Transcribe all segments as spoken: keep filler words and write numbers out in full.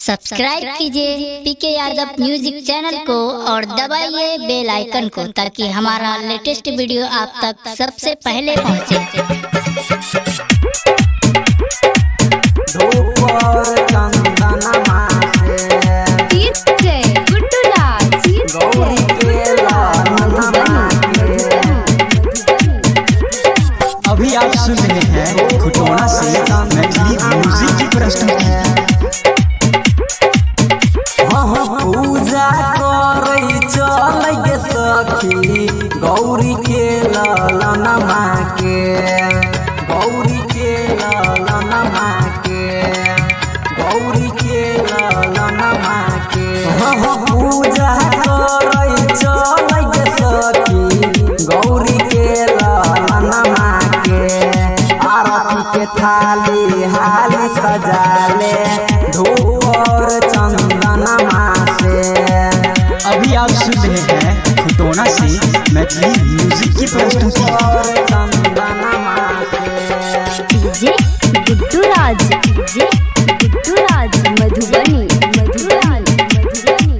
Subscribe कीजिए पीके Yadav music channel को और दबाइए बेल आइकन को ताकि हमारा लेटेस्ट वीडियो आप तक सबसे पहले पहुंचे। अभी आप सुन रहे हैं खुटोना से मैथिली म्यूजिक की प्रस्तुति। पूजा करे चल गे सखी गौरी के ललना माँ के, गौरी के ललना माँ के, गौरी के ललना माँ के। पूजा करे चल गे सखी गौरी के ललना माँ के। आरती के थाली हाली सजाले धूप और चंदना माँ से। अभी आप सुन रहे हैं खुटोना से मैथिली म्यूजिक की प्रस्तुति। DJ Guddu Raj, DJ Guddu Raj Madhubani, Madhubani, Madhubani.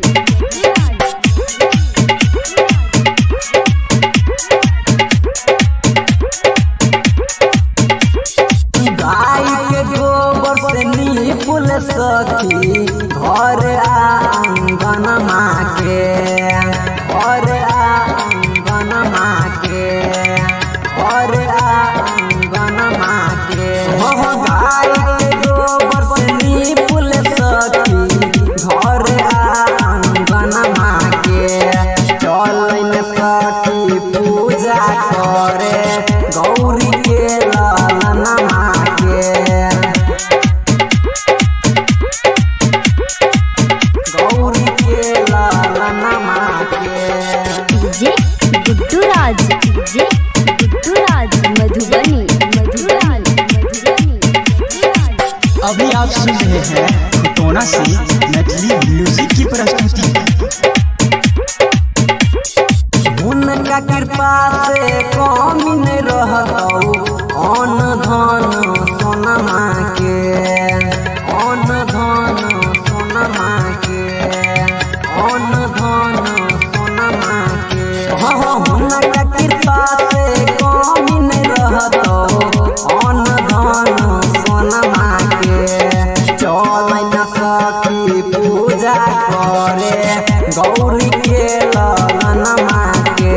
गाय के गोबर से नीपुल सखी घर आंगन माँ के, घर आंगन माँ के, घर आंगन माँ के। गाय के गोबर से नीपुल सखी घर आंगन माँ के। चल सखी पूजा करे गौरी के ललना माँ के, गौरी के ललना माँ के। DJ Guddu Raj, DJ Guddu Raj Madhubani, Madhubani, Madhubani. अभी आप सुन रहे हैं खुटोना से मैथिली म्यूजिक की प्रस्तुति। उनका कृपा से कमी नहीं रहतौ अन धन सोनमा के, अन धन सोनमा के, अन धन सोनमा के। हाँ उनका कृपा से कमी नहीं रहतौ अन धन सोनमा के। चल न सखी पूजा करे गौरी के ललना माँ के,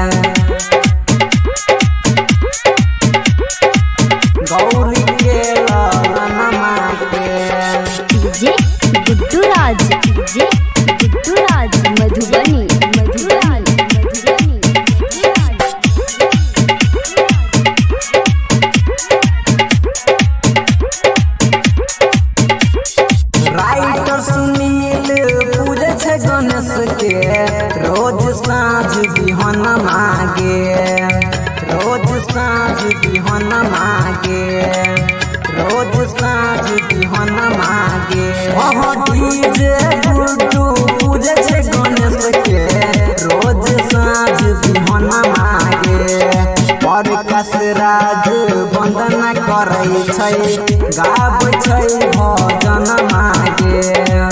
गौरी के ललना माँ के। DJ Guddu Raj, DJ Guddu Raj Madhubani, Madhubani, Madhubani. Writer Sunil पूजे छे गणेश के रोज साँझ बिहन मागे, रोज साँझ बिहन मागे, रोज साँझ बिहन मागे। डीजे गुड्डू पूजे छे गणेश के रोज साँझ बिहन मागे। प्रकाश राज वंदना करै छै गाबै छै भजन मागे।